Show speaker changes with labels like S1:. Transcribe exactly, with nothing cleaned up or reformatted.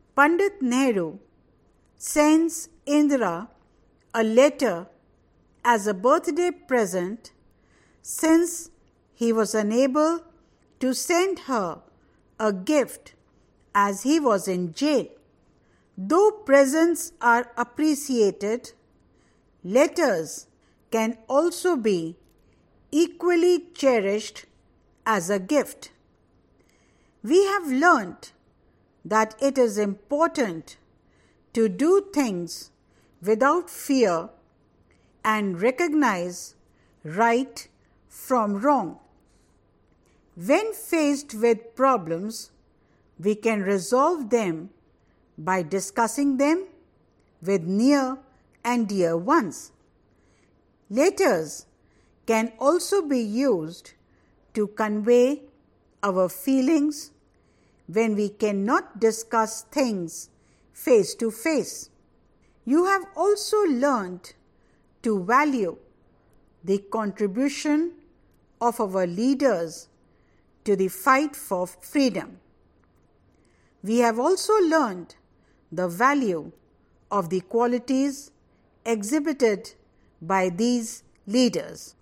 S1: Pandit Nehru sends Indira a letter as a birthday present since he was unable to send her a gift as he was in jail. Though presents are appreciated, letters can also be equally cherished as a gift. We have learnt that it is important to do things without fear and recognize right from wrong. When faced with problems, we can resolve them by discussing them with near and dear ones. Letters can also be used to convey our feelings when we cannot discuss things face to face. You have also learned to value the contribution of our leaders to the fight for freedom. We have also learned the value of the qualities exhibited by these leaders.